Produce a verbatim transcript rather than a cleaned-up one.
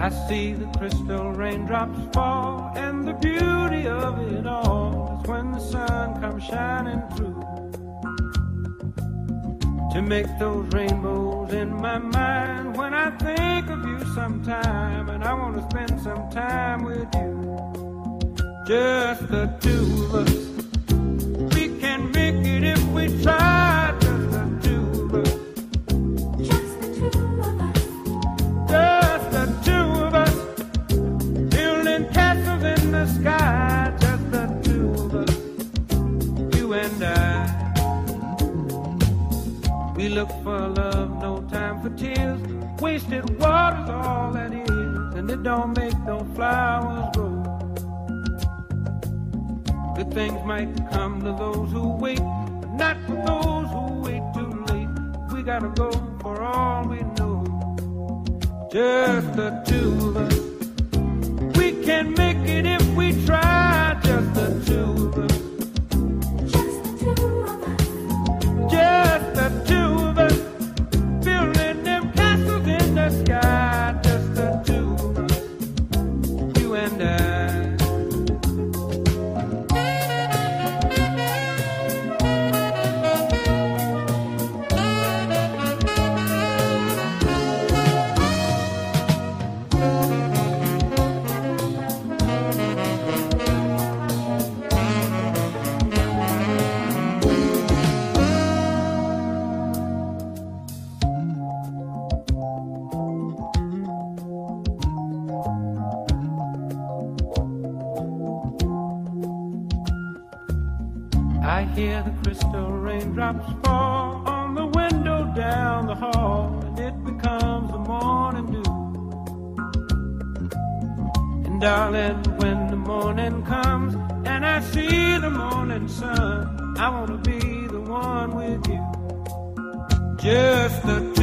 I see the crystal raindrops fall, and the beauty of it all is when the sun comes shining through to make those rainbows in my mind. When I think of you sometime, and I want to spend some time with you, just the two of us. We can make it if we try, just the two of us. Just the two of us. Just the two of us. Building castles in the sky, just the two of us. You and I. We look for love, no time for tears. Wasted water's all that is, and it don't make no flowers grow. Good things might come to those who wait, but not for those who wait too late. We gotta go for all we know. Just the two of us. We can make it if we try. Just the two of us. Just the two of us. Just the two of us. Building them castles in the sky. Just the two of us. You and I. I hear the crystal raindrops fall on the window down the hall, and it becomes the morning dew. And darling, when the morning comes and I see the morning sun, I want to be the one with you. Just the